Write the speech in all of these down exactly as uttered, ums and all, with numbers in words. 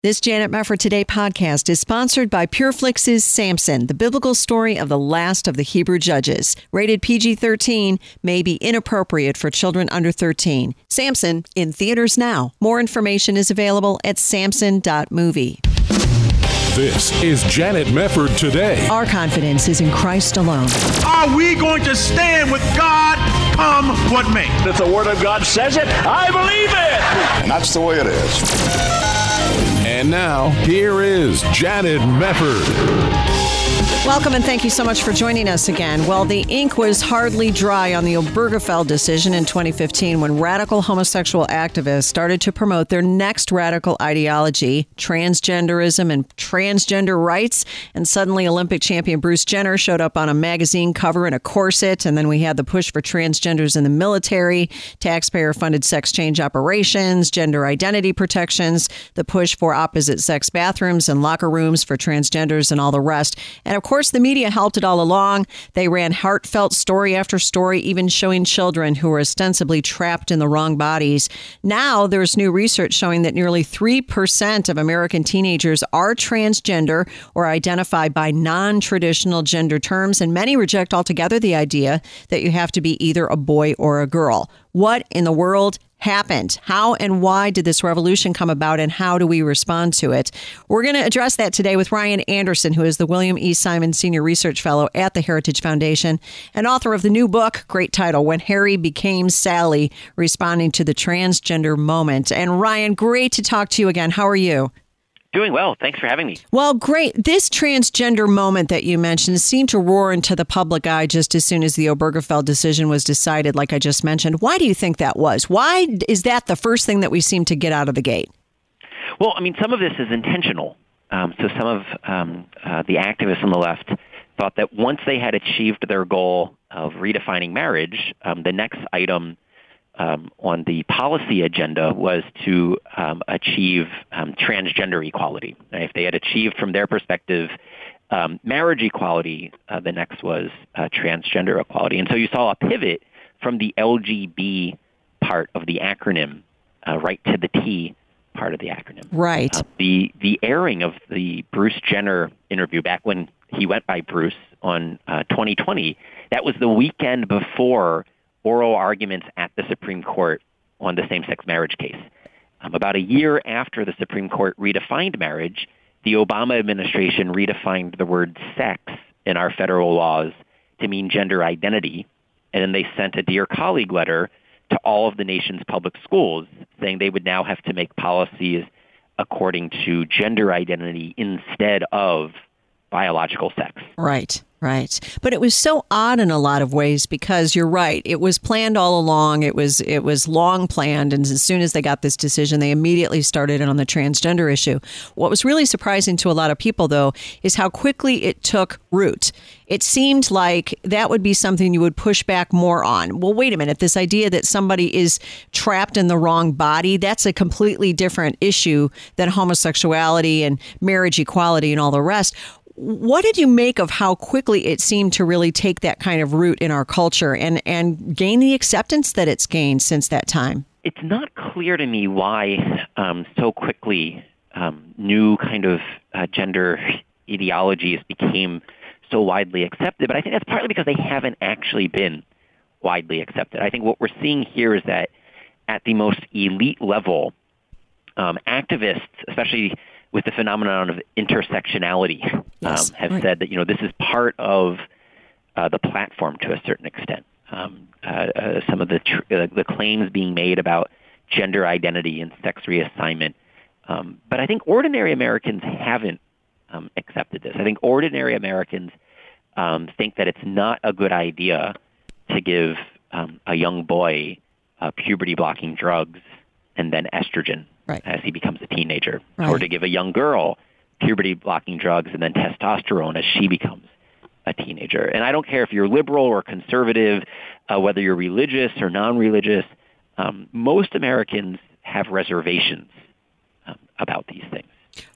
This Janet Mefford Today podcast is sponsored by PureFlix's Samson, the biblical story of the last of the Hebrew judges. Rated P G thirteen, may be inappropriate for children under thirteen. Samson, in theaters now. More information is available at samson dot movie. This is Janet Mefford Today. Our confidence is in Christ alone. Are we going to stand with God come what may? If the Word of God says it, I believe it. And that's the way it is. And now, here is Janet Mefford. Welcome and thank you so much for joining us again. Well, the ink was hardly dry on the Obergefell decision in twenty fifteen when radical homosexual activists started to promote their next radical ideology, transgenderism and transgender rights. And suddenly Olympic champion Bruce Jenner showed up on a magazine cover in a corset. And then we had the push for transgenders in the military, taxpayer-funded sex change operations, gender identity protections, the push for opposite-sex bathrooms and locker rooms for transgenders and all the rest. And of course, the media helped it all along. They ran heartfelt story after story, even showing children who were ostensibly trapped in the wrong bodies. Now, there's new research showing that nearly three percent of American teenagers are transgender or identify by non-traditional gender terms, and many reject altogether the idea that you have to be either a boy or a girl. What in the world happened? How and why did this revolution come about, and how do we respond to it? We're going to address that today with Ryan Anderson, who is the William E. Simon Senior Research Fellow at the Heritage Foundation and author of the new book, great title, When Harry Became Sally, Responding to the Transgender Moment. And Ryan, great to talk to you again. How are you? Doing well. Thanks for having me. Well, great. This transgender moment that you mentioned seemed to roar into the public eye just as soon as the Obergefell decision was decided, like I just mentioned. Why do you think that was? Why is that the first thing that we seem to get out of the gate? Well, I mean, some of this is intentional. Um, so some of um, uh, the activists on the left thought that once they had achieved their goal of redefining marriage, um, the next item Um, on the policy agenda was to um, achieve um, transgender equality. And if they had achieved, from their perspective, um, marriage equality, uh, the next was uh, transgender equality. And so you saw a pivot from the L G B part of the acronym uh, right to the T part of the acronym. Right. Uh, the the airing of the Bruce Jenner interview back when he went by Bruce on uh, twenty twenty, that was the weekend before oral arguments at the Supreme Court on the same-sex marriage case. Um, about a year after the Supreme Court redefined marriage, the Obama administration redefined the word sex in our federal laws to mean gender identity, and then they sent a Dear Colleague letter to all of the nation's public schools saying they would now have to make policies according to gender identity instead of biological sex. Right. Right. But it was so odd in a lot of ways because you're right. It was planned all along. It was it was long planned. And as soon as they got this decision, they immediately started on the transgender issue. What was really surprising to a lot of people, though, is how quickly it took root. It seemed like that would be something you would push back more on. Well, wait a minute. This idea that somebody is trapped in the wrong body, that's a completely different issue than homosexuality and marriage equality and all the rest. What did you make of how quickly it seemed to really take that kind of root in our culture and, and gain the acceptance that it's gained since that time? It's not clear to me why um, so quickly um, new kind of uh, gender ideologies became so widely accepted, but I think that's partly because they haven't actually been widely accepted. I think what we're seeing here is that at the most elite level, um, activists, especially with the phenomenon of intersectionality, yes, um, have right. said that, you know, this is part of uh, the platform to a certain extent. Um, uh, uh, some of the tr- uh, the claims being made about gender identity and sex reassignment. Um, but I think ordinary Americans haven't um, accepted this. I think ordinary Americans um, think that it's not a good idea to give um, a young boy uh, puberty-blocking drugs and then estrogen. Right. As he becomes a teenager, right. or to give a young girl puberty-blocking drugs and then testosterone as she becomes a teenager. And I don't care if you're liberal or conservative, uh, whether you're religious or non-religious, um, most Americans have reservations um, about these things.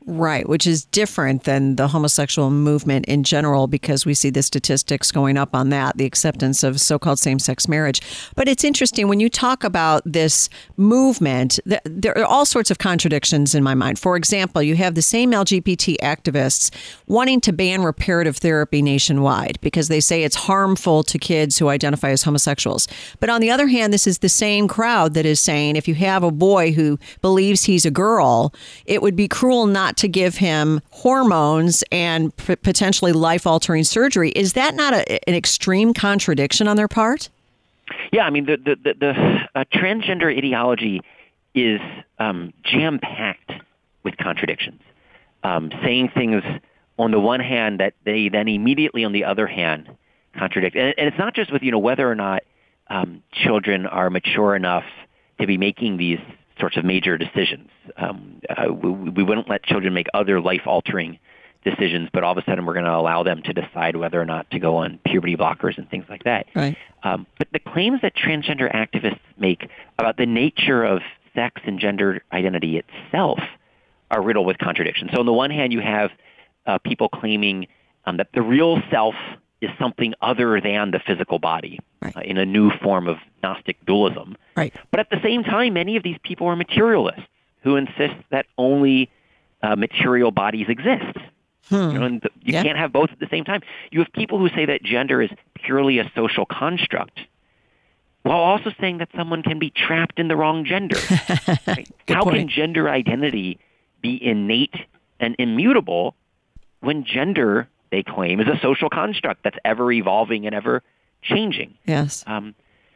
Right, which is different than the homosexual movement in general because we see the statistics going up on that, the acceptance of so-called same-sex marriage. But it's interesting when you talk about this movement, th- there are all sorts of contradictions in my mind. For example, you have the same L G B T activists wanting to ban reparative therapy nationwide because they say it's harmful to kids who identify as homosexuals. But on the other hand, this is the same crowd that is saying if you have a boy who believes he's a girl, it would be cruel not to give him hormones and p- potentially life-altering surgery. Is that not a, an extreme contradiction on their part? Yeah, I mean, the the, the, the uh, transgender ideology is um, jam-packed with contradictions, um, saying things on the one hand that they then immediately on the other hand contradict. And, and it's not just with, you know, whether or not um, children are mature enough to be making these sorts of major decisions. Um, uh, we, we wouldn't let children make other life-altering decisions, but all of a sudden we're going to allow them to decide whether or not to go on puberty blockers and things like that. Right. Um, but the claims that transgender activists make about the nature of sex and gender identity itself are riddled with contradictions. So on the one hand, you have uh, people claiming um, that the real self is something other than the physical body, right. uh, in a new form of Gnostic dualism. Right. But at the same time, many of these people are materialists who insist that only uh, material bodies exist. Hmm. You know, and the, you yeah. can't have both at the same time. You have people who say that gender is purely a social construct, while also saying that someone can be trapped in the wrong gender. Right? How point. can gender identity be innate and immutable when gender, they claim, is a social construct that's ever evolving and ever changing? Yes. Um,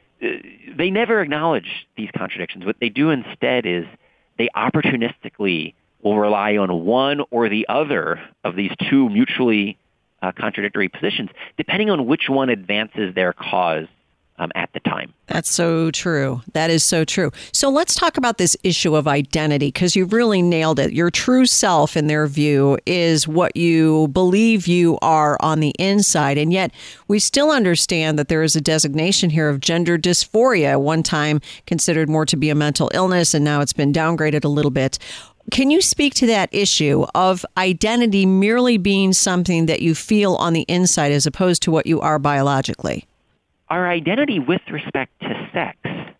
they never acknowledge these contradictions. What they do instead is they opportunistically will rely on one or the other of these two mutually uh, contradictory positions, depending on which one advances their cause um, at the time. That's so true. That is so true. So let's talk about this issue of identity, because you've really nailed it. Your true self, in their view, is what you believe you are on the inside. And yet we still understand that there is a designation here of gender dysphoria, one time considered more to be a mental illness, and now it's been downgraded a little bit. Can you speak to that issue of identity merely being something that you feel on the inside as opposed to what you are biologically? Our identity with respect to sex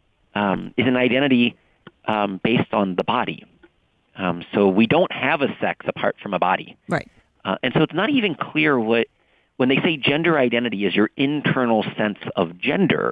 um, is an identity um, based on the body. Um, so we don't have a sex apart from a body. Right. Uh, and so it's not even clear what, when they say gender identity is your internal sense of gender,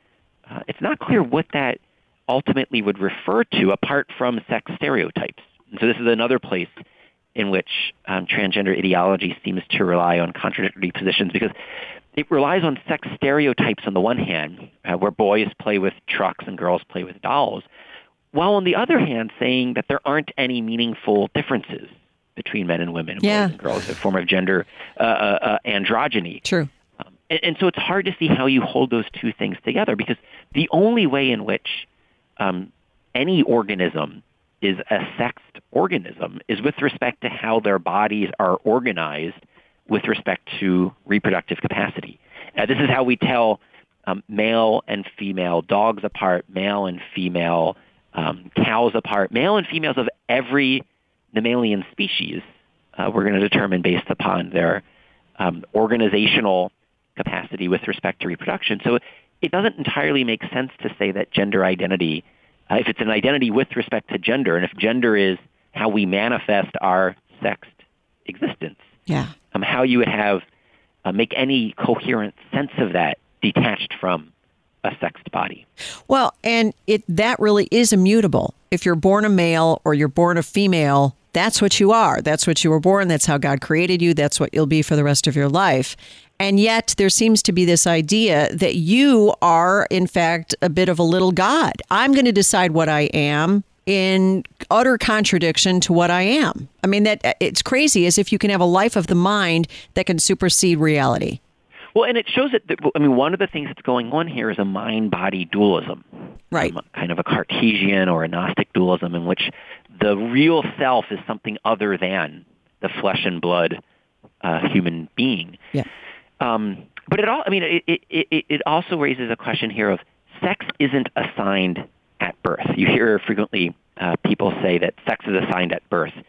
uh, it's not clear what that ultimately would refer to apart from sex stereotypes. And so this is another place in which um, transgender ideology seems to rely on contradictory positions, because it relies on sex stereotypes on the one hand, uh, where boys play with trucks and girls play with dolls, while on the other hand saying that there aren't any meaningful differences between men and women, yeah. boys and girls, a form of gender uh, uh, androgyny. True. Um, and, and so it's hard to see how you hold those two things together, because the only way in which um, any organism is a sexed organism is with respect to how their bodies are organized with respect to reproductive capacity. Now, this is how we tell um, male and female dogs apart, male and female um, cows apart, male and females of every mammalian species. Uh, we're going to determine based upon their um, organizational capacity with respect to reproduction. So it doesn't entirely make sense to say that gender identity, uh, if it's an identity with respect to gender, and if gender is how we manifest our sexed existence, yeah. Um, how you would have uh, make any coherent sense of that detached from a sexed body. Well, and it that really is immutable. If you're born a male or you're born a female, that's what you are. That's what you were born. That's how God created you. That's what you'll be for the rest of your life. And yet there seems to be this idea that you are, in fact, a bit of a little God. I'm going to decide what I am, in utter contradiction to what I am. I mean, that it's crazy, as if you can have a life of the mind that can supersede reality. Well, and it shows that, I mean, one of the things that's going on here is a mind-body dualism. Right. Um, kind of a Cartesian or a Gnostic dualism in which the real self is something other than the flesh and blood uh, human being. Yeah. Um, but it all, I mean, it, it, it, it also raises a question here of sex isn't assigned at birth. You hear frequently uh, people say that sex is assigned at birth.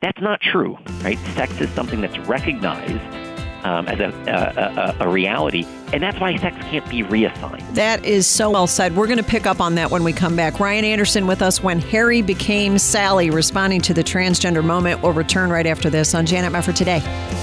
That's not true, right? Sex is something that's recognized um, as a, a, a, a reality, and that's why sex can't be reassigned. That is so well said. We're going to pick up on that when we come back. Ryan Anderson with us, When Harry Became Sally, responding to the transgender moment. We'll return right after this on Janet Mefford Today.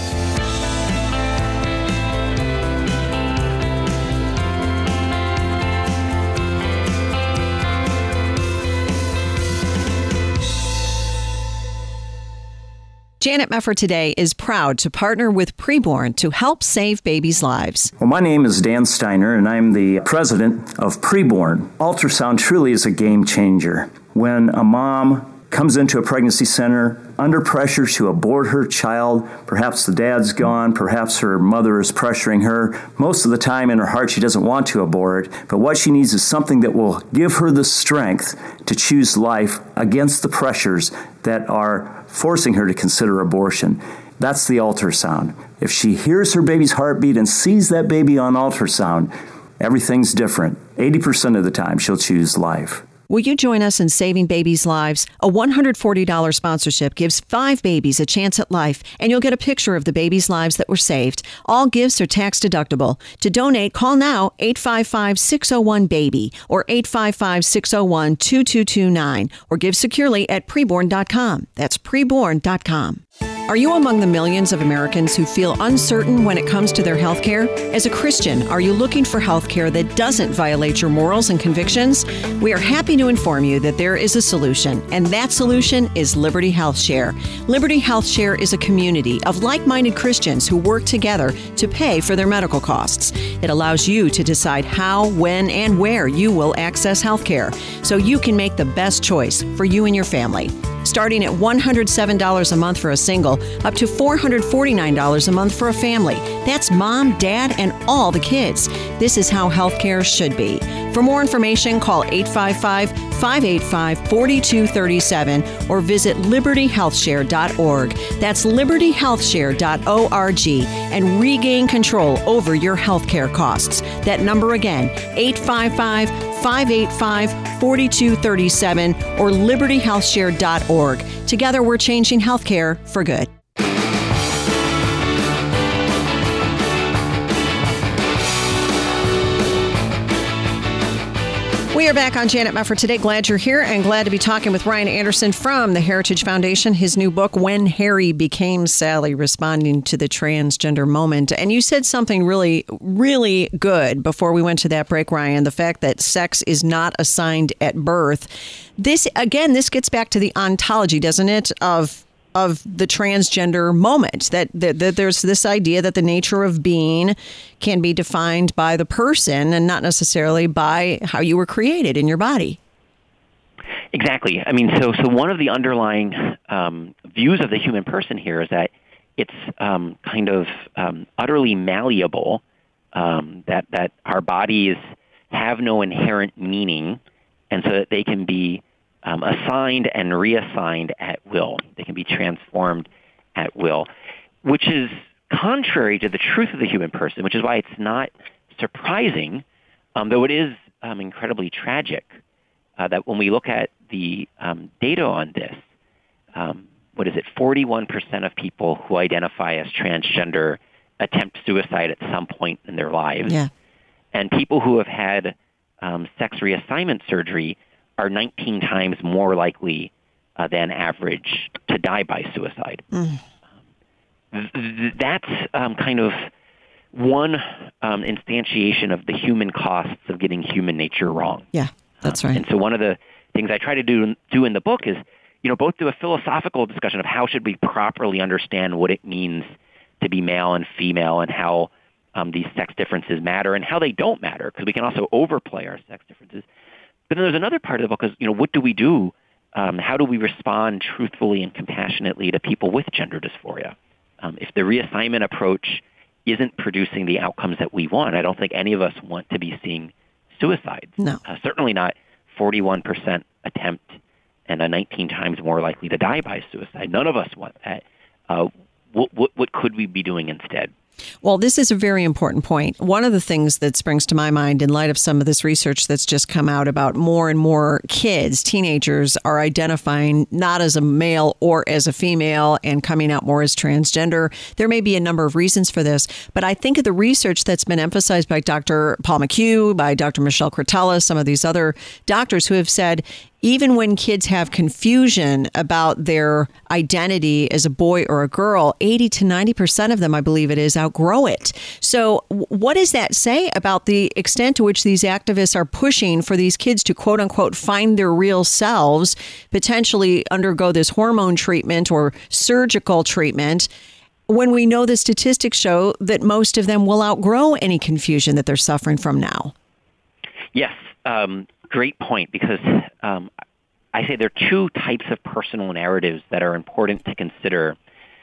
Janet Mefford Today is proud to partner with Preborn to help save babies' lives. Well, my name is Dan Steiner, and I'm the president of Preborn. Ultrasound truly is a game changer. When a mom comes into a pregnancy center under pressure to abort her child, perhaps the dad's gone, perhaps her mother is pressuring her. Most of the time in her heart she doesn't want to abort, but what she needs is something that will give her the strength to choose life against the pressures that are forcing her to consider abortion. That's the ultrasound. If she hears her baby's heartbeat and sees that baby on ultrasound, everything's different. eighty percent of the time she'll choose life. Will you join us in saving babies' lives? A one hundred forty dollars sponsorship gives five babies a chance at life, and you'll get a picture of the babies' lives that were saved. All gifts are tax deductible. To donate, call now eight five five, six zero one, BABY or eight five five, six zero one, two two two nine or give securely at preborn dot com. That's preborn dot com. Are you among the millions of Americans who feel uncertain when it comes to their health care? As a Christian, are you looking for health care that doesn't violate your morals and convictions? We are happy to inform you that there is a solution, and that solution is Liberty Health Share. Liberty Health Share is a community of like-minded Christians who work together to pay for their medical costs. It allows you to decide how, when, and where you will access health care, so you can make the best choice for you and your family. Starting at one hundred seven dollars a month for a single, up to four hundred forty-nine dollars a month for a family. That's mom, dad, and all the kids. This is how healthcare should be. For more information, call eight five five, five eight five, four two three seven or visit liberty health share dot org. That's liberty health share dot org and regain control over your healthcare costs. That number again, eight five five, five eight five, four two three seven or liberty health share dot org. Together, we're changing healthcare for good. We are back on Janet Mefford Today. Glad you're here and glad to be talking with Ryan Anderson from the Heritage Foundation. His new book, When Harry Became Sally, responding to the transgender moment. And you said something really, really good before we went to that break, Ryan, the fact that sex is not assigned at birth. This, again, this gets back to the ontology, doesn't it, of of the transgender moment, that, that, that there's this idea that the nature of being can be defined by the person and not necessarily by how you were created in your body. Exactly. I mean, so so one of the underlying um, views of the human person here is that it's um, kind of um, utterly malleable, um, that, that our bodies have no inherent meaning, and so that they can be Um, assigned and reassigned at will. They can be transformed at will, which is contrary to the truth of the human person, which is why it's not surprising, um, though it is um, incredibly tragic, uh, that when we look at the um, data on this, um, what is it, forty-one percent of people who identify as transgender attempt suicide at some point in their lives. Yeah. And people who have had um, sex reassignment surgery are nineteen times more likely uh, than average to die by suicide. Mm. Um, th- that's um, kind of one um, instantiation of the human costs of getting human nature wrong. Yeah, that's um, right. And so one of the things I try to do, do in the book is, you know, both do a philosophical discussion of how should we properly understand what it means to be male and female and how um, these sex differences matter and how they don't matter, because we can also overplay our sex differences. But then there's another part of the book is, you know, what do we do? Um, how do we respond truthfully and compassionately to people with gender dysphoria? Um, if the reassignment approach isn't producing the outcomes that we want, I don't think any of us want to be seeing suicides. No. Uh, certainly not forty-one percent attempt and a nineteen times more likely to die by suicide. None of us want that. Uh, what, what, what could we be doing instead? Well, this is a very important point. One of the things that springs to my mind in light of some of this research that's just come out about more and more kids, teenagers, are identifying not as a male or as a female and coming out more as transgender. There may be a number of reasons for this, but I think of the research that's been emphasized by Doctor Paul McHugh, by Doctor Michelle Cretella, some of these other doctors who have said, even when kids have confusion about their identity as a boy or a girl, eighty to ninety percent of them, I believe it is, outgrow it. So what does that say about the extent to which these activists are pushing for these kids to, quote unquote, find their real selves, potentially undergo this hormone treatment or surgical treatment, when we know the statistics show that most of them will outgrow any confusion that they're suffering from now? Yes. Um, great point, because um, I say there are two types of personal narratives that are important to consider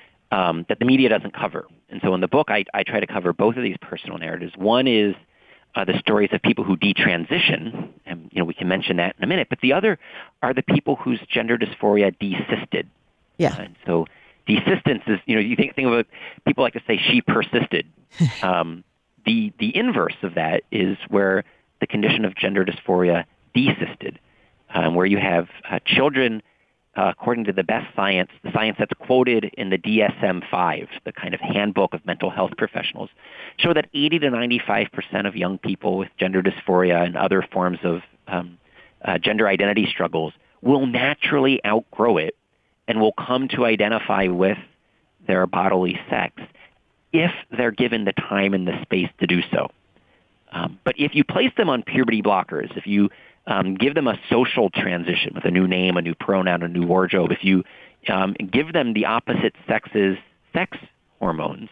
um, that the media doesn't cover. And so in the book, I, I try to cover both of these personal narratives. One is uh, the stories of people who detransition, and you know we can mention that in a minute. But the other are the people whose gender dysphoria desisted. Yeah. And so desistance is, you know, you think, think of it, people like to say she persisted. um, the the inverse of that is where the condition of gender dysphoria desisted, um, where you have uh, children, uh, according to the best science, the science that's quoted in the D S M five, the kind of handbook of mental health professionals, show that eighty to ninety-five percent of young people with gender dysphoria and other forms of um, uh, gender identity struggles will naturally outgrow it and will come to identify with their bodily sex if they're given the time and the space to do so. Um, but if you place them on puberty blockers, if you um, give them a social transition with a new name, a new pronoun, a new wardrobe, if you um, give them the opposite sex's sex hormones,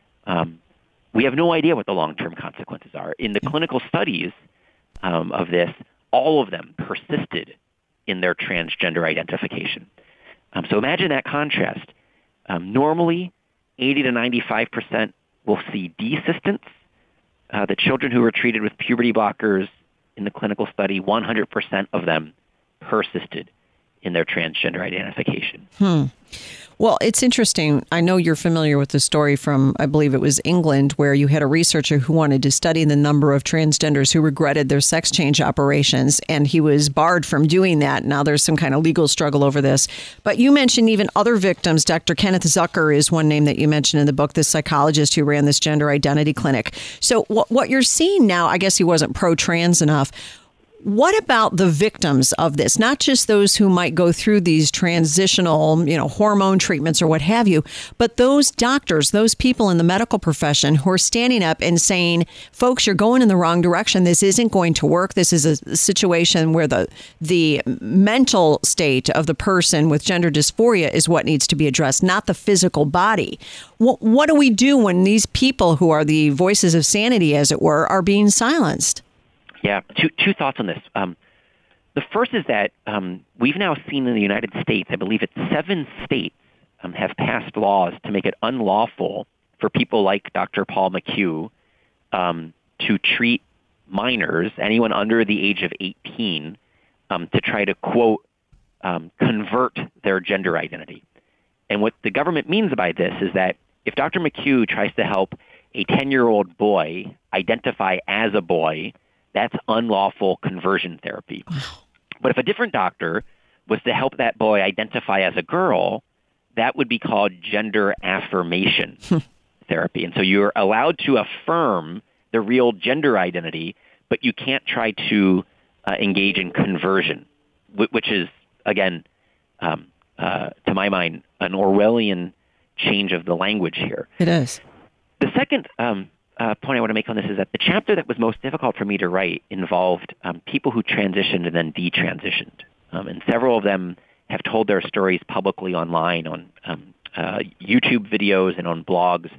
um, we have no idea what the long-term consequences are. In the clinical studies um, of this, all of them persisted in their transgender identification. Um, so imagine that contrast. Um, normally, eighty to ninety-five percent will see desistance. Uh, the children who were treated with puberty blockers in the clinical study, one hundred percent of them persisted in their transgender identification. Hmm. Well, it's interesting. I know you're familiar with the story from, I believe it was England, where you had a researcher who wanted to study the number of transgenders who regretted their sex change operations, and he was barred from doing that. Now there's some kind of legal struggle over this. But you mentioned even other victims. Doctor Kenneth Zucker is one name that you mentioned in the book, this psychologist who ran this gender identity clinic. So what, what you're seeing now, I guess he wasn't pro-trans enough. What about the victims of this? Not just those who might go through these transitional, you know, hormone treatments or what have you, but those doctors, those people in the medical profession who are standing up and saying, folks, you're going in the wrong direction. This isn't going to work. This is a situation where the the mental state of the person with gender dysphoria is what needs to be addressed, not the physical body. What, what do we do when these people who are the voices of sanity, as it were, are being silenced? Yeah, two two thoughts on this. Um, the first is that um, we've now seen in the United States, I believe it's seven states um, have passed laws to make it unlawful for people like Doctor Paul McHugh um, to treat minors, anyone under the age of eighteen, um, to try to, quote, um, convert their gender identity. And what the government means by this is that if Doctor McHugh tries to help a ten-year-old boy identify as a boy, that's unlawful conversion therapy. But if a different doctor was to help that boy identify as a girl, that would be called gender affirmation therapy. And so you're allowed to affirm the real gender identity, but you can't try to uh, engage in conversion, which is, again, um, uh, to my mind, an Orwellian change of the language here. It is. The second um, Uh, point I want to make on this is that the chapter that was most difficult for me to write involved um, people who transitioned and then detransitioned. Um, and several of them have told their stories publicly online on um, uh, YouTube videos and on blogs.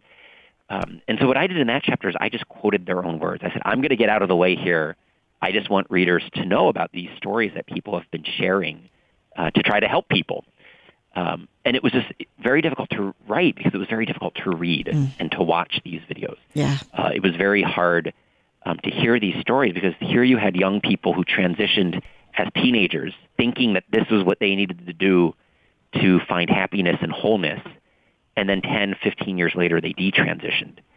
Um, and so what I did in that chapter is I just quoted their own words. I said, I'm going to get out of the way here. I just want readers to know about these stories that people have been sharing uh, to try to help people. Um, and it was just very difficult to write because it was very difficult to read mm. and to watch these videos. Yeah, uh, it was very hard um, to hear these stories because here you had young people who transitioned as teenagers thinking that this was what they needed to do to find happiness and wholeness. And then ten, fifteen years later, they detransitioned.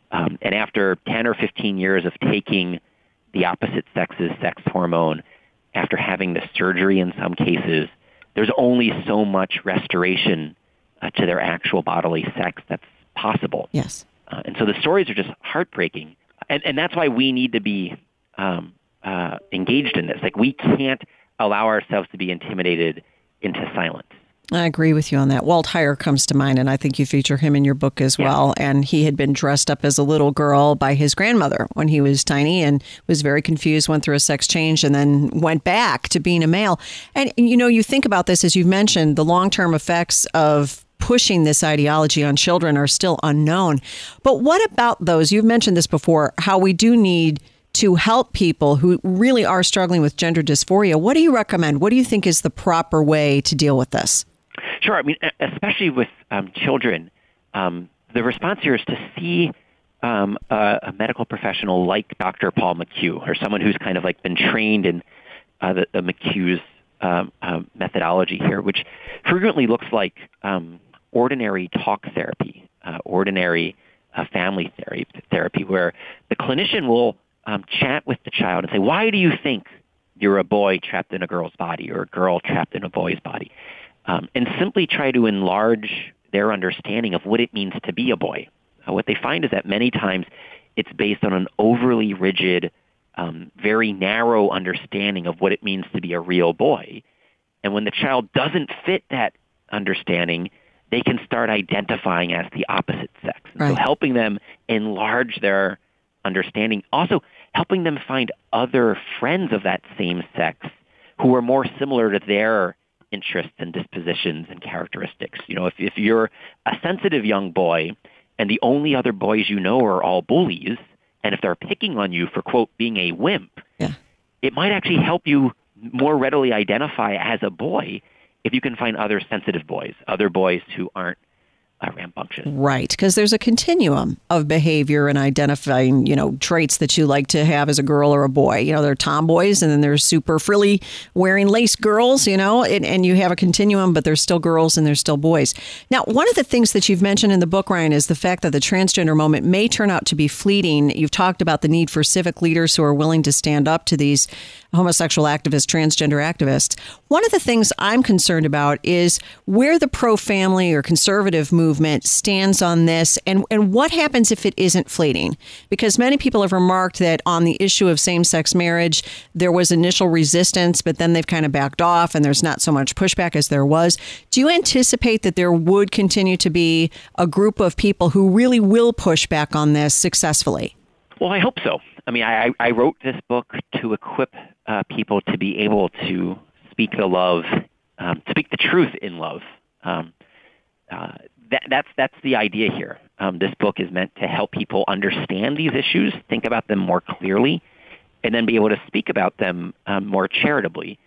Um, and after ten or fifteen years of taking the opposite sex's sex hormone, after having the surgery in some cases, there's only so much restoration uh, to their actual bodily sex that's possible. Yes. Uh, and so the stories are just heartbreaking. And, and that's why we need to be um, uh, engaged in this. Like, we can't allow ourselves to be intimidated into silence. I agree with you on that. Walt Heyer comes to mind, and I think you feature him in your book as yeah. well. And he had been dressed up as a little girl by his grandmother when he was tiny and was very confused, went through a sex change, and then went back to being a male. And, you know, you think about this, as you've mentioned, the long-term effects of pushing this ideology on children are still unknown. But what about those? You've mentioned this before, how we do need to help people who really are struggling with gender dysphoria. What do you recommend? What do you think is the proper way to deal with this? Sure. I mean, especially with um, children, um, the response here is to see um, a, a medical professional like Doctor Paul McHugh, or someone who's kind of like been trained in uh, the, the McHugh's um, uh, methodology here, which frequently looks like um, ordinary talk therapy, uh, ordinary uh, family therapy, therapy, where the clinician will um, chat with the child and say, "Why do you think you're a boy trapped in a girl's body, or a girl trapped in a boy's body?" Um, and simply try to enlarge their understanding of what it means to be a boy. Uh, what they find is that many times it's based on an overly rigid, um, very narrow understanding of what it means to be a real boy. And when the child doesn't fit that understanding, they can start identifying as the opposite sex. Right. So helping them enlarge their understanding, also helping them find other friends of that same sex who are more similar to their interests and dispositions and characteristics. You know, if, if you're a sensitive young boy and the only other boys you know are all bullies, and if they're picking on you for, quote, being a wimp, yeah. it might actually help you more readily identify as a boy if you can find other sensitive boys, other boys who aren't uh, rambunctious. Right, because there's a continuum of behavior and identifying, you know, traits that you like to have as a girl or a boy. You know, there are tomboys, and then there's super frilly wearing lace girls, you know, and, and you have a continuum, but there's still girls and there's still boys. Now, one of the things that you've mentioned in the book, Ryan, is the fact that the transgender moment may turn out to be fleeting. You've talked about the need for civic leaders who are willing to stand up to these homosexual activists, transgender activists. One of the things I'm concerned about is where the pro-family or conservative movement stands on this, and, and what happens if it isn't fleeting. Because many people have remarked that on the issue of same-sex marriage, there was initial resistance, but then they've kind of backed off, and there's not so much pushback as there was. Do you anticipate that there would continue to be a group of people who really will push back on this successfully? Well, I hope so. I mean, I, I wrote this book to equip uh, people to be able to speak the love, um, speak the truth in love. Um, uh, that, that's that's the idea here. Um, this book is meant to help people understand these issues, think about them more clearly, and then be able to speak about them um, more charitably.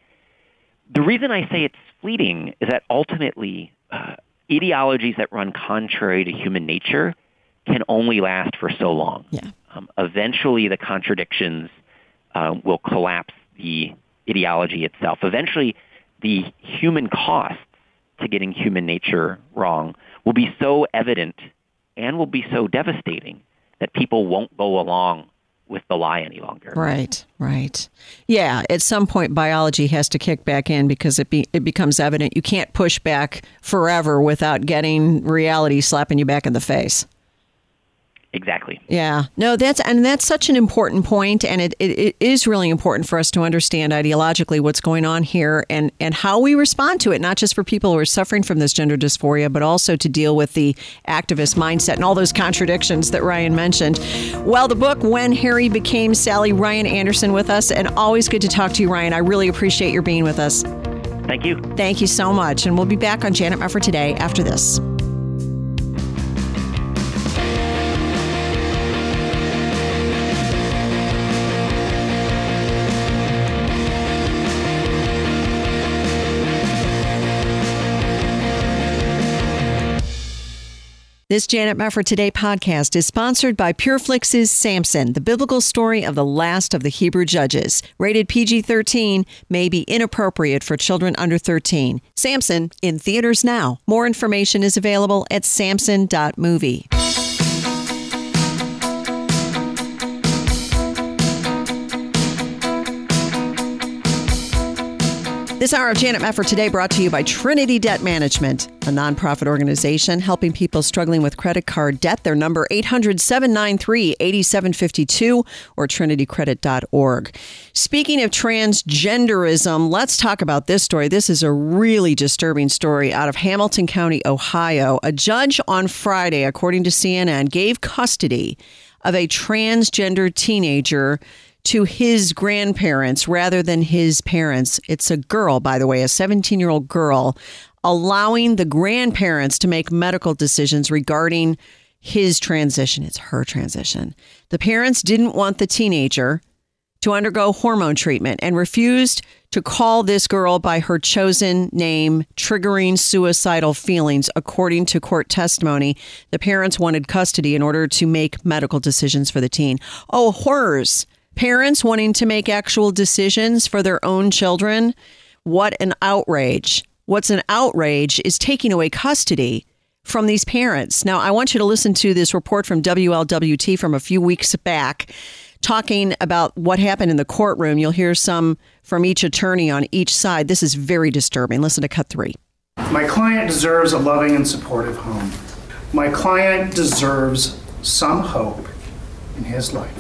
The reason I say it's fleeting is that ultimately uh, ideologies that run contrary to human nature can only last for so long. Yeah. Um, eventually, the contradictions uh, will collapse the ideology itself. Eventually, the human costs to getting human nature wrong will be so evident and will be so devastating that people won't go along with the lie any longer. Right, right. Yeah, at some point, biology has to kick back in because it be, it becomes evident you can't push back forever without getting reality slapping you back in the face. Exactly. Yeah. No, that's and that's such an important point, and it, it, it is really important for us to understand ideologically what's going on here and, and how we respond to it, not just for people who are suffering from this gender dysphoria, but also to deal with the activist mindset and all those contradictions that Ryan mentioned. Well, the book, When Harry Became Sally, Ryan Anderson with us, and always good to talk to you, Ryan. I really appreciate your being with us. Thank you. Thank you so much, and we'll be back on Janet Mefford Today after this. This Janet Mefford Today podcast is sponsored by PureFlix's Samson, the biblical story of the last of the Hebrew judges. Rated P G thirteen, may be inappropriate for children under thirteen. Samson, in theaters now. More information is available at samson dot movie. This hour of Janet Mefford Today brought to you by Trinity Debt Management, a nonprofit organization helping people struggling with credit card debt. Their number eight hundred, seven nine three, eight seven five two or trinity credit dot org. Speaking of transgenderism, let's talk about this story. This is a really disturbing story out of Hamilton County, Ohio. A judge on Friday, according to C N N, gave custody of a transgender teenager to his grandparents rather than his parents. It's a girl, by the way, a seventeen-year-old girl, allowing the grandparents to make medical decisions regarding his transition. It's her transition. The parents didn't want the teenager to undergo hormone treatment and refused to call this girl by her chosen name, triggering suicidal feelings. According to court testimony, the parents wanted custody in order to make medical decisions for the teen. Oh, horrors. Parents wanting to make actual decisions for their own children. What an outrage. What's an outrage is taking away custody from these parents. Now, I want you to listen to this report from W L W T from a few weeks back, talking about what happened in the courtroom. You'll hear some from each attorney on each side. This is very disturbing. Listen to cut three. My client deserves a loving and supportive home. My client deserves some hope in his life.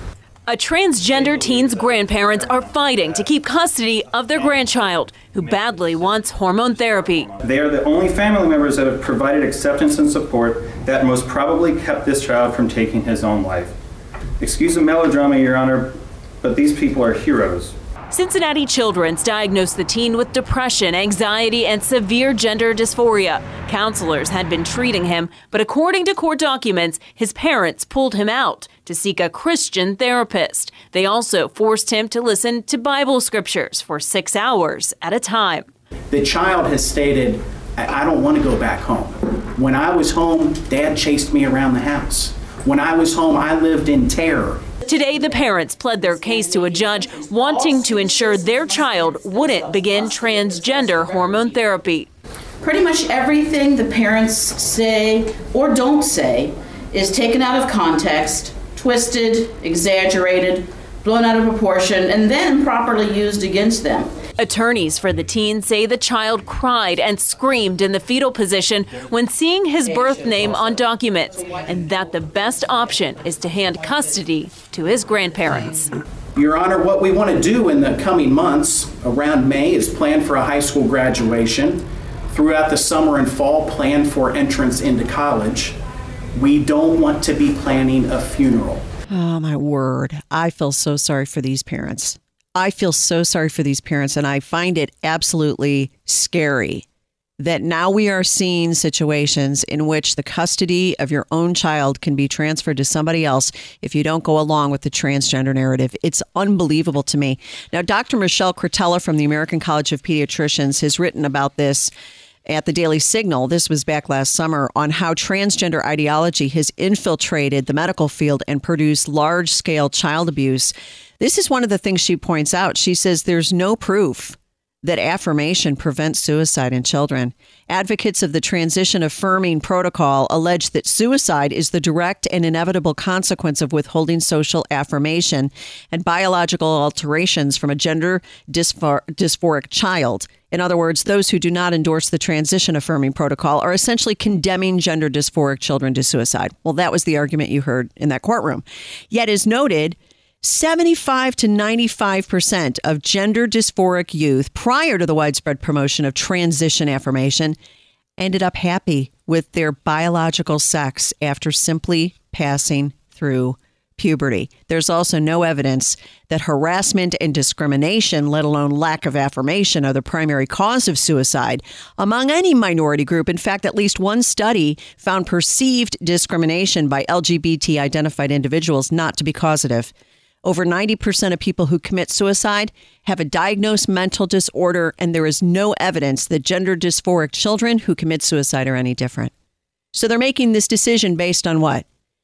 A transgender teen's grandparents are fighting to keep custody of their grandchild, who badly wants hormone therapy. They are the only family members that have provided acceptance and support that most probably kept this child from taking his own life. Excuse the melodrama, Your Honor, but these people are heroes. Cincinnati Children's diagnosed the teen with depression, anxiety, and severe gender dysphoria. Counselors had been treating him, but according to court documents, his parents pulled him out to seek a Christian therapist. They also forced him to listen to Bible scriptures for six hours at a time. The child has stated, I don't want to go back home. When I was home, Dad chased me around the house. When I was home, I lived in terror. Today, the parents pled their case to a judge, wanting to ensure their child wouldn't begin transgender hormone therapy. Pretty much everything the parents say or don't say is taken out of context, twisted, exaggerated, blown out of proportion, and then improperly used against them. Attorneys for the teen say the child cried and screamed in the fetal position when seeing his birth name on documents, and that the best option is to hand custody to his grandparents. Your Honor, what we want to do in the coming months around May is plan for a high school graduation. Throughout the summer and fall, plan for entrance into college. We don't want to be planning a funeral. Oh, my word. I feel so sorry for these parents. I feel so sorry for these parents, and I find it absolutely scary that now we are seeing situations in which the custody of your own child can be transferred to somebody else if you don't go along with the transgender narrative. It's unbelievable to me. Now, Doctor Michelle Cretella from the American College of Pediatricians has written about this at the Daily Signal. This was back last summer, on how transgender ideology has infiltrated the medical field and produced large-scale child abuse. This is one of the things she points out. She says there's no proof that affirmation prevents suicide in children. Advocates of the transition affirming protocol allege that suicide is the direct and inevitable consequence of withholding social affirmation and biological alterations from a gender dysphor- dysphoric child. In other words, those who do not endorse the transition affirming protocol are essentially condemning gender dysphoric children to suicide. Well, that was the argument you heard in that courtroom. Yet, as noted, seventy-five to ninety-five percent of gender dysphoric youth prior to the widespread promotion of transition affirmation ended up happy with their biological sex after simply passing through puberty. There's also no evidence that harassment and discrimination, let alone lack of affirmation, are the primary cause of suicide among any minority group. In fact, at least one study found perceived discrimination by L G B T identified individuals not to be causative. Over ninety percent of people who commit suicide have a diagnosed mental disorder, and there is no evidence that gender dysphoric children who commit suicide are any different. So they're making this decision based on what?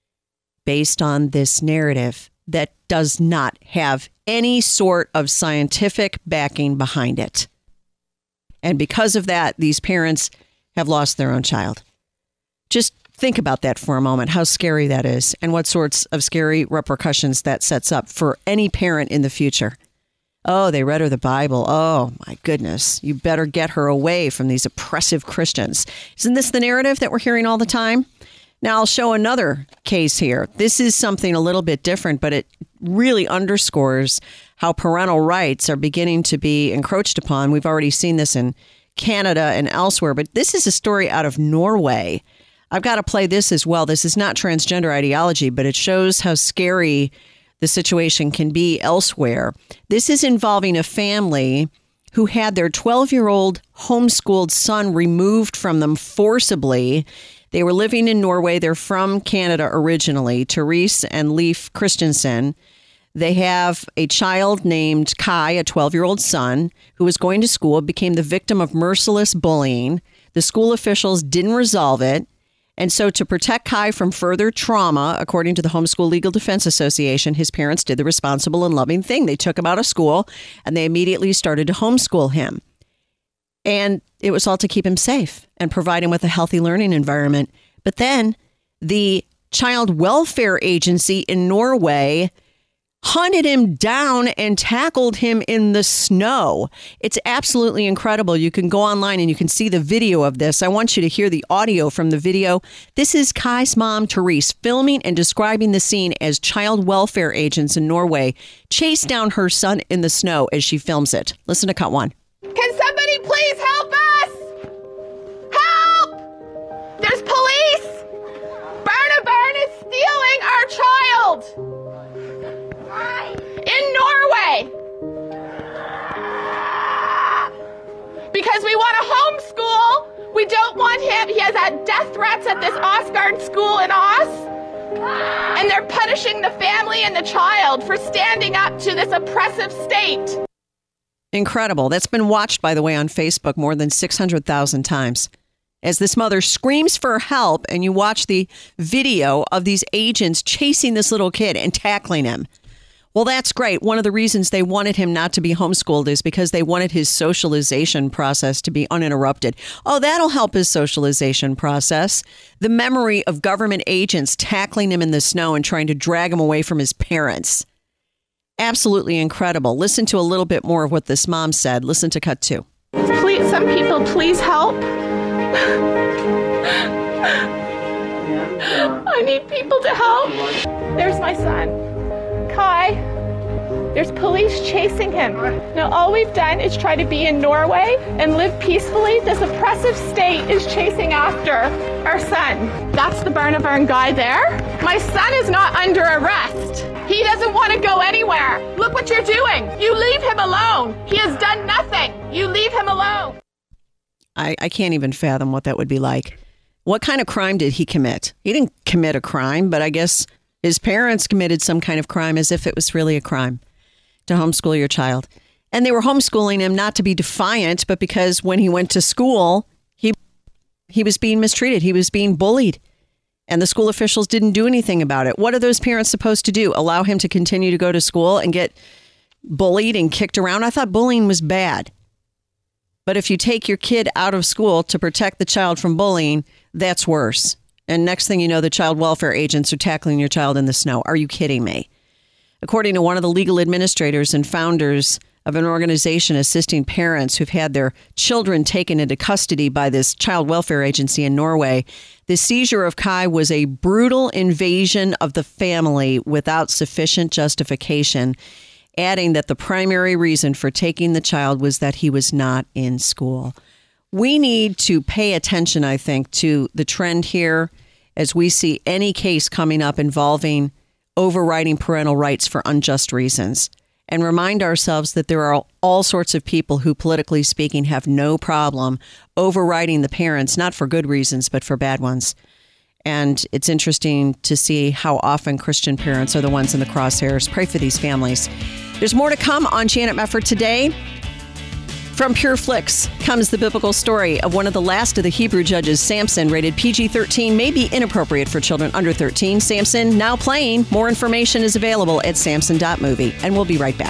Based on this narrative that does not have any sort of scientific backing behind it. And because of that, these parents have lost their own child. Just think about that for a moment, how scary that is and what sorts of scary repercussions that sets up for any parent in the future. Oh, they read her the Bible. Oh, my goodness. You better get her away from these oppressive Christians. Isn't this the narrative that we're hearing all the time? Now, I'll show another case here. This is something a little bit different, but it really underscores how parental rights are beginning to be encroached upon. We've already seen this in Canada and elsewhere, but this is a story out of Norway. I've got to play this as well. This is not transgender ideology, but it shows how scary the situation can be elsewhere. This is involving a family who had their twelve-year-old homeschooled son removed from them forcibly. They were living in Norway. They're from Canada originally, Therese and Leif Christensen. They have a child named Kai, a twelve-year-old son, who was going to school, became the victim of merciless bullying. The school officials didn't resolve it. And so to protect Kai from further trauma, according to the Homeschool Legal Defense Association, his parents did the responsible and loving thing. They took him out of school and they immediately started to homeschool him. And it was all to keep him safe and provide him with a healthy learning environment. But then the Child Welfare Agency in Norway hunted him down and tackled him in the snow. It's absolutely incredible. You can go online and you can see the video of this. I want you to hear the audio from the video. This is Kai's mom, Therese, filming and describing the scene as child welfare agents in Norway chase down her son in the snow as she films it. Listen to cut one. Can somebody please help us? Help! There's police! Barnebarn is stealing our child! In Norway! Because we want to homeschool. We don't want him. He has had death threats at this Asgard school in Oz. And they're punishing the family and the child for standing up to this oppressive state. Incredible. That's been watched, by the way, on Facebook more than six hundred thousand times. As this mother screams for help, and you watch the video of these agents chasing this little kid and tackling him. Well, that's great. One of the reasons they wanted him not to be homeschooled is because they wanted his socialization process to be uninterrupted. Oh, that'll help his socialization process. The memory of government agents tackling him in the snow and trying to drag him away from his parents. Absolutely incredible. Listen to a little bit more of what this mom said. Listen to cut two. Please, some people, please help. I need people to help. There's my son. Kai, there's police chasing him. Now, all we've done is try to be in Norway and live peacefully. This oppressive state is chasing after our son. That's the Barnebarn guy there. My son is not under arrest. He doesn't want to go anywhere. Look what you're doing. You leave him alone. He has done nothing. You leave him alone. I, I can't even fathom what that would be like. What kind of crime did he commit? He didn't commit a crime, but I guess his parents committed some kind of crime as if it was really a crime to homeschool your child. And they were homeschooling him not to be defiant, but because when he went to school, he he was being mistreated. He was being bullied. And the school officials didn't do anything about it. What are those parents supposed to do? Allow him to continue to go to school and get bullied and kicked around? I thought bullying was bad. But if you take your kid out of school to protect the child from bullying, that's worse. And next thing you know, the child welfare agents are tackling your child in the snow. Are you kidding me? According to one of the legal administrators and founders of an organization assisting parents who've had their children taken into custody by this child welfare agency in Norway, the seizure of Kai was a brutal invasion of the family without sufficient justification, adding that the primary reason for taking the child was that he was not in school. We need to pay attention, I think, to the trend here as we see any case coming up involving overriding parental rights for unjust reasons, and remind ourselves that there are all sorts of people who, politically speaking, have no problem overriding the parents, not for good reasons, but for bad ones. And it's interesting to see how often Christian parents are the ones in the crosshairs. Pray for these families. There's more to come on Janet Mefford today. From Pure Flix comes the biblical story of one of the last of the Hebrew judges, Samson, rated P G thirteen, may be inappropriate for children under thirteen. Samson now playing. More information is available at samson dot movie. And we'll be right back.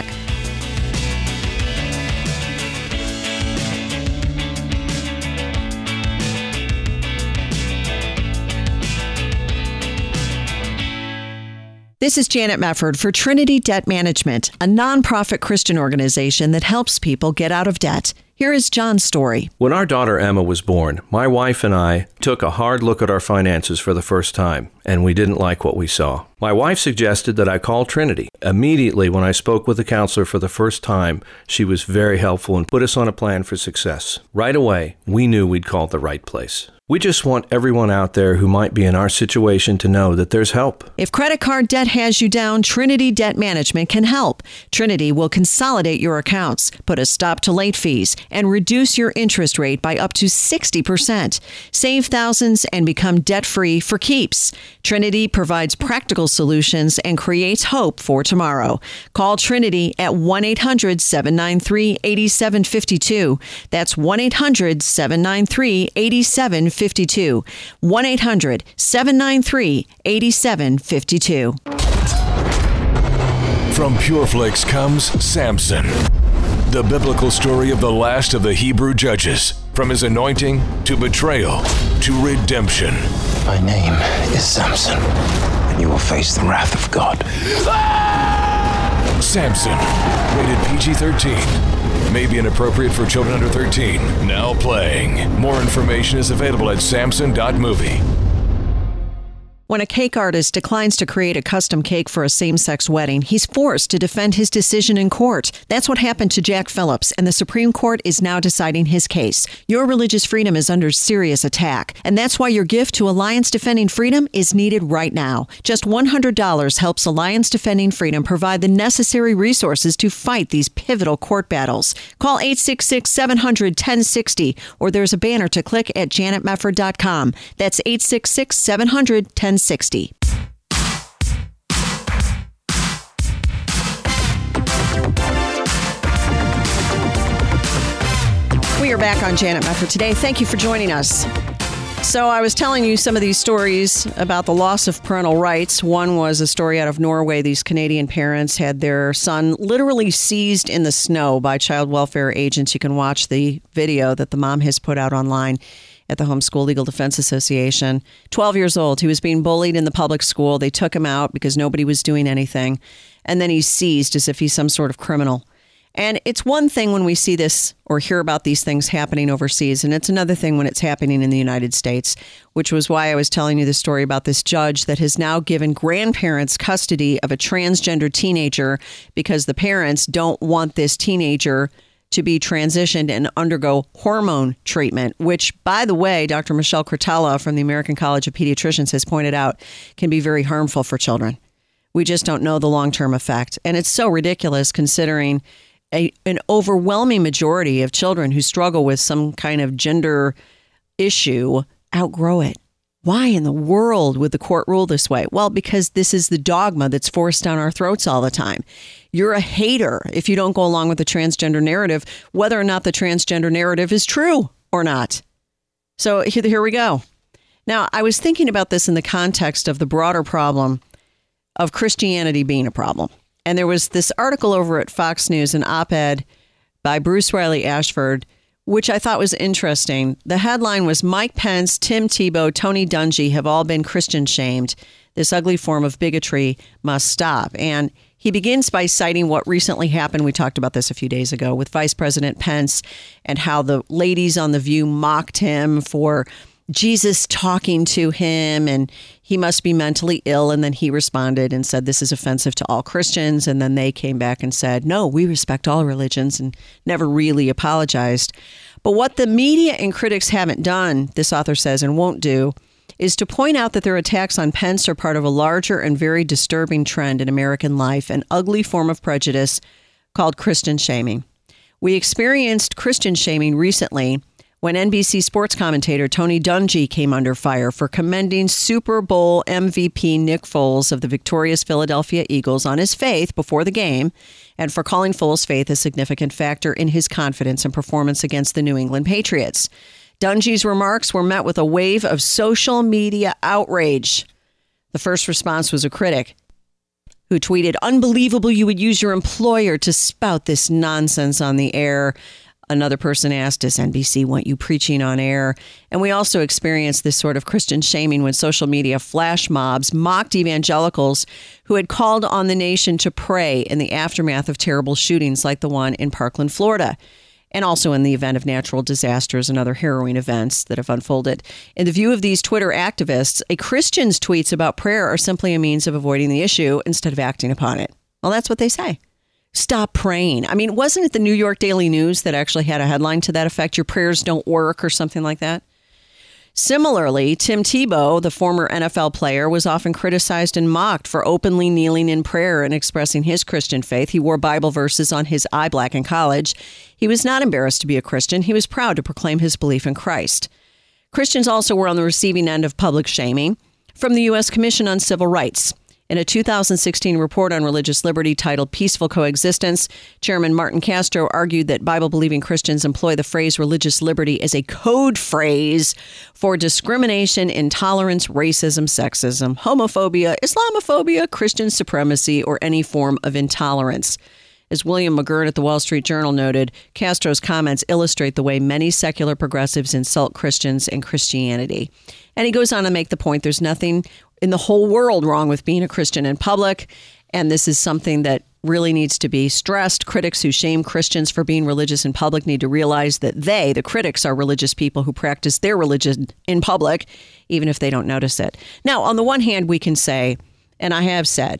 This is Janet Mefford for Trinity Debt Management, a nonprofit Christian organization that helps people get out of debt. Here is John's story. When our daughter Emma was born, my wife and I took a hard look at our finances for the first time, and we didn't like what we saw. My wife suggested that I call Trinity. Immediately, when I spoke with the counselor for the first time, she was very helpful and put us on a plan for success. Right away, we knew we'd called the right place. We just want everyone out there who might be in our situation to know that there's help. If credit card debt has you down, Trinity Debt Management can help. Trinity will consolidate your accounts, put a stop to late fees, and reduce your interest rate by up to sixty percent. Save thousands and become debt-free for keeps. Trinity provides practical solutions and creates hope for tomorrow. Call Trinity at one eight hundred seven nine three eight seven five two. That's one eight hundred seven nine three eight seven five two. one eight hundred seven nine three eight seven five two. From PureFlix comes Samson, the biblical story of the last of the Hebrew judges. From his anointing to betrayal to redemption. My name is Samson, and you will face the wrath of God. Samson, rated P G thirteen. May be inappropriate for children under thirteen. Now playing. More information is available at samson dot movie. When a cake artist declines to create a custom cake for a same-sex wedding, he's forced to defend his decision in court. That's what happened to Jack Phillips, and the Supreme Court is now deciding his case. Your religious freedom is under serious attack, and that's why your gift to Alliance Defending Freedom is needed right now. Just one hundred dollars helps Alliance Defending Freedom provide the necessary resources to fight these pivotal court battles. Call eight six six, seven hundred, ten sixty, or there's a banner to click at janet mefford dot com. That's eight six six, seven hundred, ten sixty. We are back on Janet Mefford today. Thank you for joining us. So I was telling you some of these stories about the loss of parental rights. One was a story out of Norway. These Canadian parents had their son literally seized in the snow by child welfare agents. You can watch the video that the mom has put out online at the Homeschool Legal Defense Association. twelve years old. He was being bullied in the public school. They took him out because nobody was doing anything. And then he's seized as if he's some sort of criminal. And it's one thing when we see this or hear about these things happening overseas, and it's another thing when it's happening in the United States, which was why I was telling you the story about this judge that has now given grandparents custody of a transgender teenager because the parents don't want this teenager to be transitioned and undergo hormone treatment, which, by the way, Doctor Michelle Cretella from the American College of Pediatricians has pointed out can be very harmful for children. We just don't know the long-term effect. And it's so ridiculous considering a, an overwhelming majority of children who struggle with some kind of gender issue outgrow it. Why in the world would the court rule this way? Well, because this is the dogma that's forced down our throats all the time. You're a hater if you don't go along with the transgender narrative, whether or not the transgender narrative is true or not. So here, here we go. Now, I was thinking about this in the context of the broader problem of Christianity being a problem. And there was this article over at Fox News, an op-ed by Bruce Riley Ashford, which I thought was interesting. The headline was, Mike Pence, Tim Tebow, Tony Dungy have all been Christian shamed. This ugly form of bigotry must stop. And he begins by citing what recently happened. We talked about this a few days ago with Vice President Pence and how the ladies on The View mocked him for Jesus talking to him and he must be mentally ill. And then he responded and said, this is offensive to all Christians. And then they came back and said, no, we respect all religions, and never really apologized. But what the media and critics haven't done, this author says, and won't do, is to point out that their attacks on Pence are part of a larger and very disturbing trend in American life, an ugly form of prejudice called Christian shaming. We experienced Christian shaming recently when N B C sports commentator Tony Dungy came under fire for commending Super Bowl M V P Nick Foles of the victorious Philadelphia Eagles on his faith before the game, and for calling Foles' faith a significant factor in his confidence and performance against the New England Patriots. Dungy's remarks were met with a wave of social media outrage. The first response was a critic who tweeted, unbelievable you would use your employer to spout this nonsense on the air. Another person asked, does N B C want you preaching on air? And we also experienced this sort of Christian shaming when social media flash mobs mocked evangelicals who had called on the nation to pray in the aftermath of terrible shootings like the one in Parkland, Florida, and also in the event of natural disasters and other harrowing events that have unfolded. In the view of these Twitter activists, a Christian's tweets about prayer are simply a means of avoiding the issue instead of acting upon it. Well, that's what they say. Stop praying. I mean, wasn't it the New York Daily News that actually had a headline to that effect? Your prayers don't work or something like that. Similarly, Tim Tebow, the former N F L player, was often criticized and mocked for openly kneeling in prayer and expressing his Christian faith. He wore Bible verses on his eye black in college. He was not embarrassed to be a Christian. He was proud to proclaim his belief in Christ. Christians also were on the receiving end of public shaming from the U S Commission on Civil Rights. In a two thousand sixteen report on religious liberty titled Peaceful Coexistence, Chairman Martin Castro argued that Bible-believing Christians employ the phrase religious liberty as a code phrase for discrimination, intolerance, racism, sexism, homophobia, Islamophobia, Christian supremacy, or any form of intolerance. As William McGurn at the Wall Street Journal noted, Castro's comments illustrate the way many secular progressives insult Christians and Christianity. And he goes on to make the point there's nothing in the whole world wrong with being a Christian in public. And this is something that really needs to be stressed. Critics who shame Christians for being religious in public need to realize that they, the critics, are religious people who practice their religion in public, even if they don't notice it. Now, on the one hand, we can say, and I have said,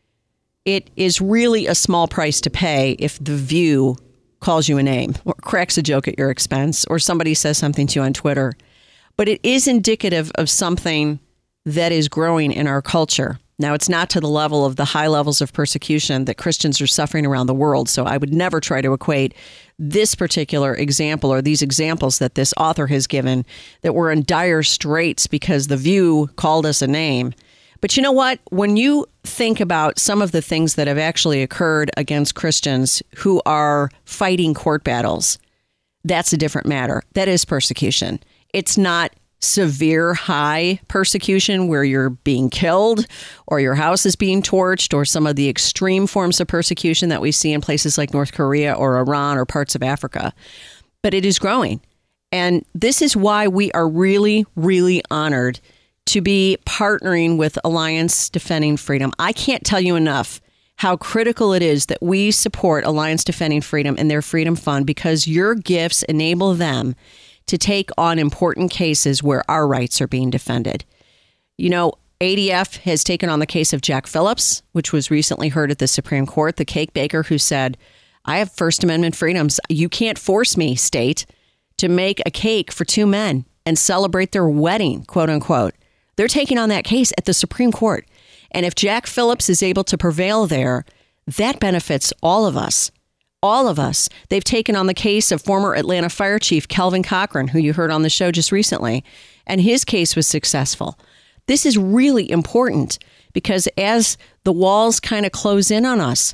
it is really a small price to pay if The View calls you a name or cracks a joke at your expense or somebody says something to you on Twitter. But it is indicative of something that is growing in our culture. Now, it's not to the level of the high levels of persecution that Christians are suffering around the world. So I would never try to equate this particular example or these examples that this author has given that we're in dire straits because The View called us a name. But you know what? When you think about some of the things that have actually occurred against Christians who are fighting court battles, that's a different matter. That is persecution. It's not severe high persecution where you're being killed or your house is being torched or some of the extreme forms of persecution that we see in places like North Korea or Iran or parts of Africa. But it is growing. And this is why we are really, really honored to be partnering with Alliance Defending Freedom. I can't tell you enough how critical it is that we support Alliance Defending Freedom and their Freedom Fund because your gifts enable them to take on important cases where our rights are being defended. You know, A D F has taken on the case of Jack Phillips, which was recently heard at the Supreme Court, the cake baker who said, I have First Amendment freedoms. You can't force me, state, to make a cake for two men and celebrate their wedding, quote unquote. They're taking on that case at the Supreme Court. And if Jack Phillips is able to prevail there, that benefits all of us. All of us. They've taken on the case of former Atlanta Fire Chief Kelvin Cochran, who you heard on the show just recently, and his case was successful. This is really important because as the walls kind of close in on us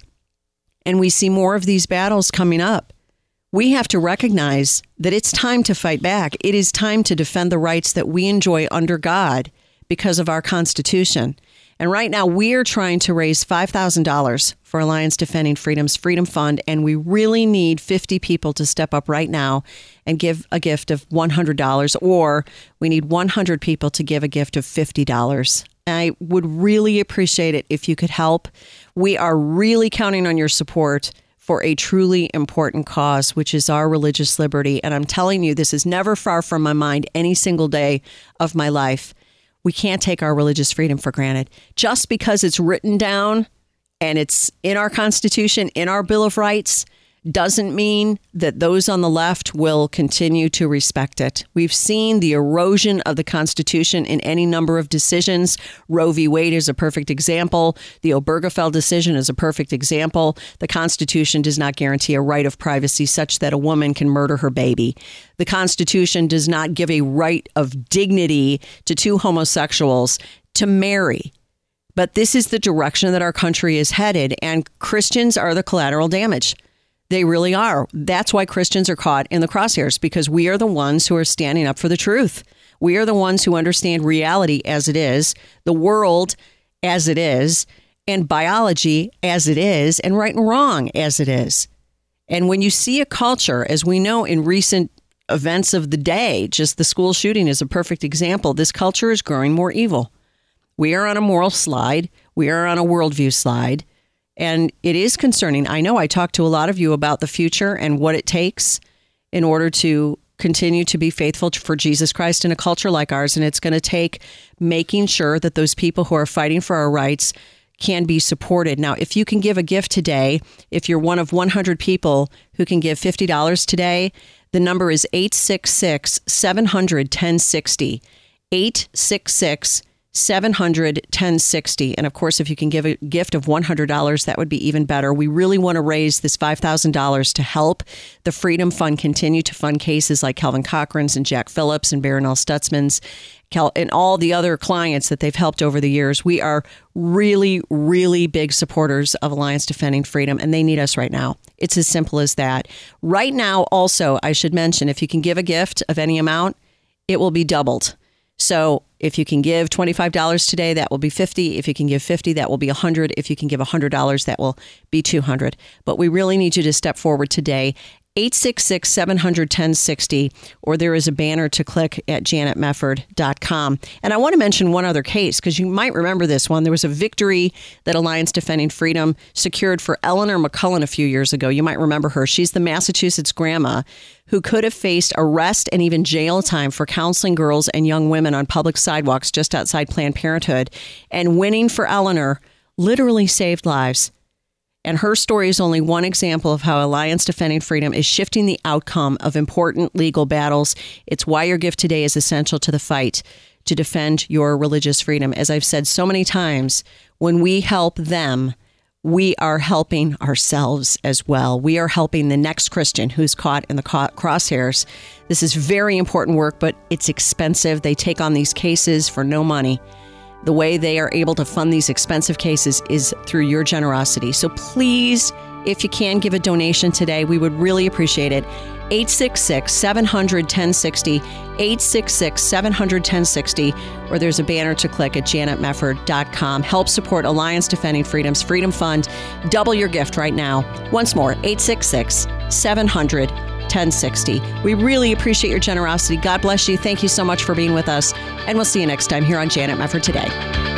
and we see more of these battles coming up, we have to recognize that it's time to fight back. It is time to defend the rights that we enjoy under God because of our Constitution. And right now, we are trying to raise five thousand dollars for Alliance Defending Freedom's Freedom Fund, and we really need fifty people to step up right now and give a gift of one hundred dollars, or we need one hundred people to give a gift of fifty dollars. I would really appreciate it if you could help. We are really counting on your support for a truly important cause, which is our religious liberty. And I'm telling you, this is never far from my mind any single day of my life. We can't take our religious freedom for granted. Just because it's written down and it's in our Constitution, in our Bill of Rights, doesn't mean that those on the left will continue to respect it. We've seen the erosion of the Constitution in any number of decisions. Roe v. Wade is a perfect example. The Obergefell decision is a perfect example. The Constitution does not guarantee a right of privacy such that a woman can murder her baby. The Constitution does not give a right of dignity to two homosexuals to marry. But this is the direction that our country is headed, and Christians are the collateral damage. They really are. That's why Christians are caught in the crosshairs, because we are the ones who are standing up for the truth. We are the ones who understand reality as it is, the world as it is, and biology as it is, and right and wrong as it is. And when you see a culture, as we know in recent events of the day, just the school shooting is a perfect example, this culture is growing more evil. We are on a moral slide. We are on a worldview slide. And it is concerning. I know I talked to a lot of you about the future and what it takes in order to continue to be faithful for Jesus Christ in a culture like ours. And it's going to take making sure that those people who are fighting for our rights can be supported. Now, if you can give a gift today, if you're one of one hundred people who can give fifty dollars today, the number is eight six six, seven hundred, ten sixty. eight six six, seven hundred, ten sixty. And of course, if you can give a gift of one hundred dollars, that would be even better. We really want to raise this five thousand dollars to help the Freedom Fund continue to fund cases like Calvin Cochran's and Jack Phillips and Barronelle Stutzman's and all the other clients that they've helped over the years. We are really, really big supporters of Alliance Defending Freedom, and they need us right now. It's as simple as that. Right now, also, I should mention, if you can give a gift of any amount, it will be doubled. So if you can give twenty-five dollars today, that will be fifty dollars. If you can give fifty dollars, that will be one hundred dollars. If you can give one hundred dollars, that will be two hundred dollars. But we really need you to step forward today. eight six six, seven hundred, ten sixty, or there is a banner to click at janet mefford dot com. And I want to mention one other case, because you might remember this one. There was a victory that Alliance Defending Freedom secured for Eleanor McCullen a few years ago. You might remember her. She's the Massachusetts grandma who could have faced arrest and even jail time for counseling girls and young women on public sidewalks just outside Planned Parenthood. And winning for Eleanor literally saved lives. And her story is only one example of how Alliance Defending Freedom is shifting the outcome of important legal battles. It's why your gift today is essential to the fight to defend your religious freedom. As I've said so many times, when we help them, we are helping ourselves as well. We are helping the next Christian who's caught in the crosshairs. This is very important work, but it's expensive. They take on these cases for no money. The way they are able to fund these expensive cases is through your generosity. So please, if you can give a donation today, we would really appreciate it. eight six six, seven hundred, ten sixty, eight six six, seven hundred, ten sixty, or there's a banner to click at janet mefford dot com. Help support Alliance Defending Freedom's Freedom Fund. Double your gift right now. Once more, eight six six, seven hundred, ten sixty. We really appreciate your generosity. God bless you. Thank you so much for being with us. And we'll see you next time here on Janet Mefford Today.